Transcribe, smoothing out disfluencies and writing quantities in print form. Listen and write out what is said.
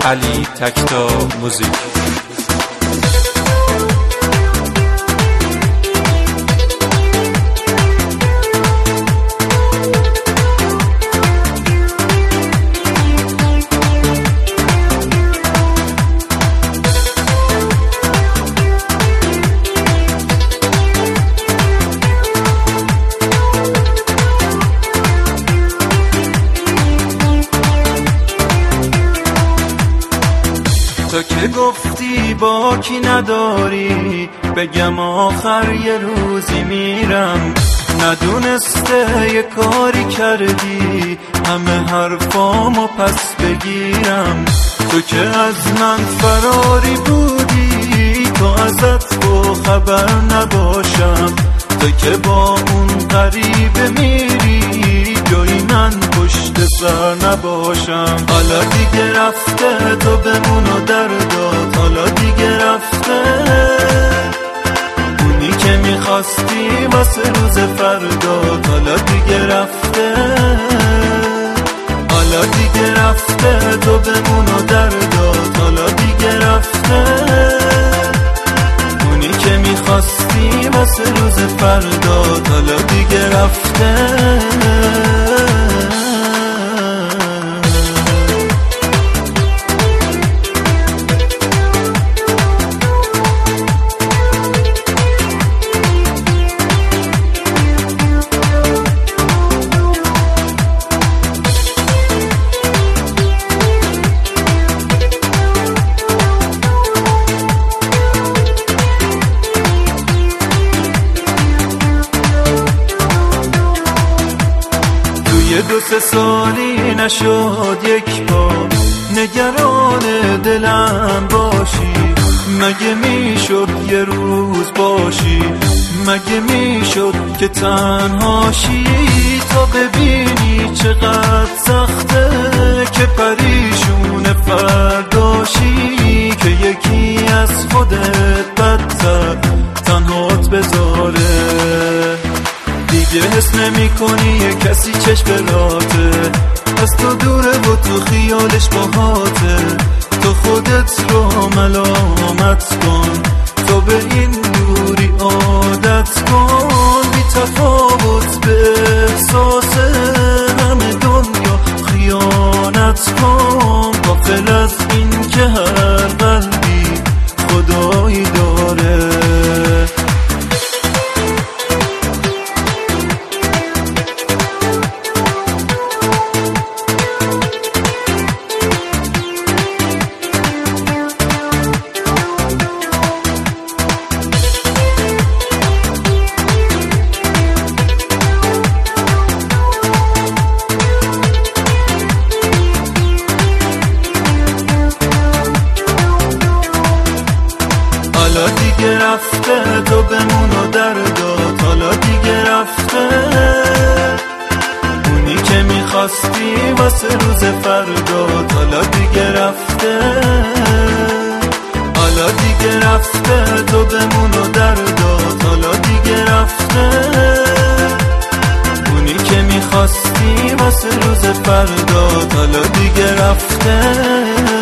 علی تکتا موزیک. تو که گفتی با کی نداری، بگم آخر یه روزی میرم. ندونسته یه کاری کردی همه حرفامو پس بگیرم. تو که از من فراری بودی، تو ازت با خبر نباشم. تو که با اون غریبه میری، جایی من پشت سر نباشم. حالا دیگه رفته تو بمون و دردات، حالا دیگه رفته اونی که میخواستی واسه روز فردات. حالا دیگه رفته، حالا دیگه رفته تو بمون و دردات. حالا دیگه رفته اونی که میخواستی واسه روز فردات. حالا دیگه رفته. یه 2-3 سالی نشد یک بار نگران دلم باشی. مگه میشد یه روز باشی، مگه میشد که تنهاشی. تا ببینی چقدر سخته که پریشون فرداشی، که یکی از خودت بدتر تنهات بذاره. دیگه حس نمی کنی یه کسی چشم راته، از تو دوره و تو خیالش باهاته. تو خودت رو ملامت کن، تو به این دوری عادت کن. بی تفاوت به احساس همه دنیا خیانت کن. غافل از این که هر قلبی خدایی داره. حالا دیگه رفته تو بمون و دردات. حالا دیگه رفته اونی که میخواستی واسه روز فردات. حالا دیگه رفته، حالا دیگه رفته تو بمون و دردات. حالا دیگه رفته اونی که میخواستی واسه روز فردات. حالا دیگه رفته.